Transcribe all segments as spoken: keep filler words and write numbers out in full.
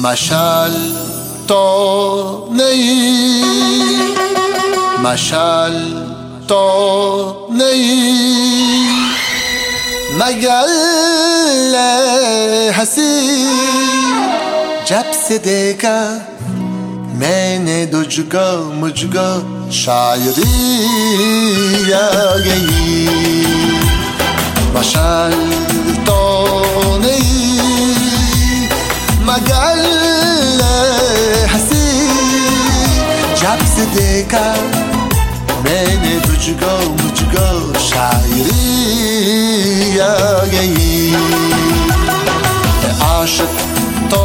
משל תונאי, משל תונאי, मगल हंसी जब से देखा मैंने तुझको मुझको शायरी आ गई। मशाल तो नहीं मगल हंसी जब से देखा मैंने तुझको मुझको शायरी आ गई। आशिक तो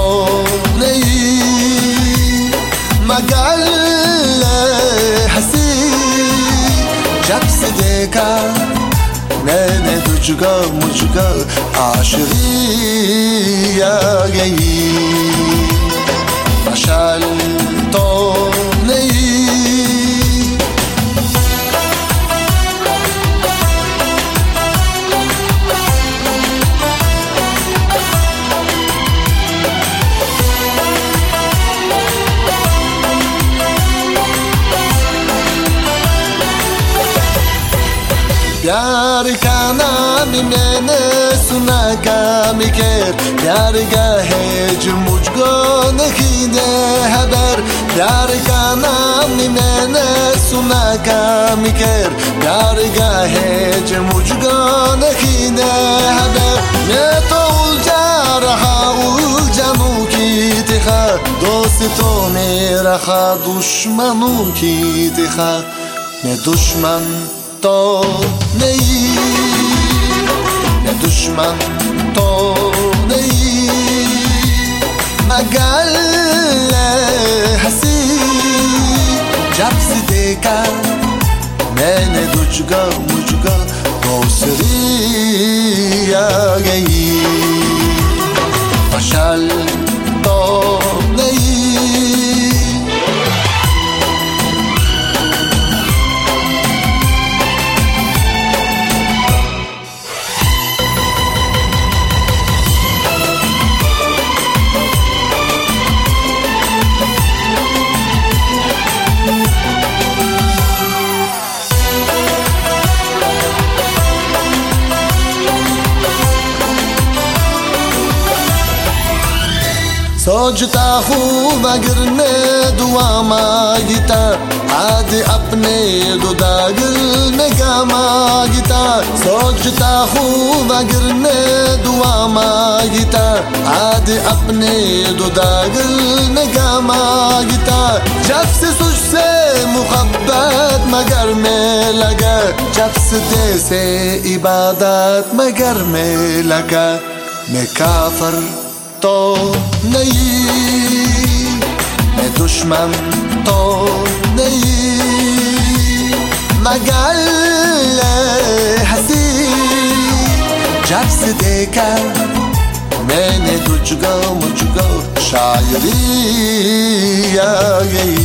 नहीं मगर हंसी जब से देखा मैंने तुझको मुझको आशिकी आ गई। मशाल तो नहीं प्यार का नाम मैंने सुना काम कर, प्यार का है जो मुझको नहीं दे खबर। प्यार का नाम मैंने सुना काम कर, प्यार का है जो मुझको नहीं दे खबर। मैं तो उलझा रहा उलझनों की दिखा, दोस्तों में रखा दुश्मनों की दिखा। मैं दुश्मन तो नहीं मैं दुश्मन तो नहीं मगर हंसी जब से देखा मैंने तुझको मुझको दूसरी आ गई। मशाल तो नहीं सोचता हूँ मगर मैं दुआ मांगता, आज अपने दुदागल में गा मांगता। सोचता हूँ मगर मैं दुआ मांगता, आज अपने दुदागल में गा मांगता। जब से तुझसे मुहब्बत मगर में लगा, जब से तेरे इबादत मगर में लगा। मैं काफर तो नहीं मैं दुश्मन तो नहीं मगर हंसी जब से देखा मैंने तुझको मुझको शायरी आ गई।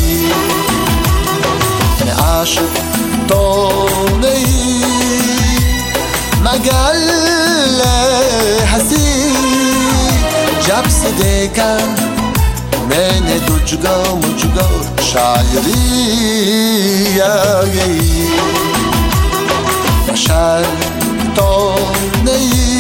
मैं आशिक तो नहीं मगर हंसी जब से देखा मैंने तुझको मुझको शायरी आ गई। मशाल तो नहीं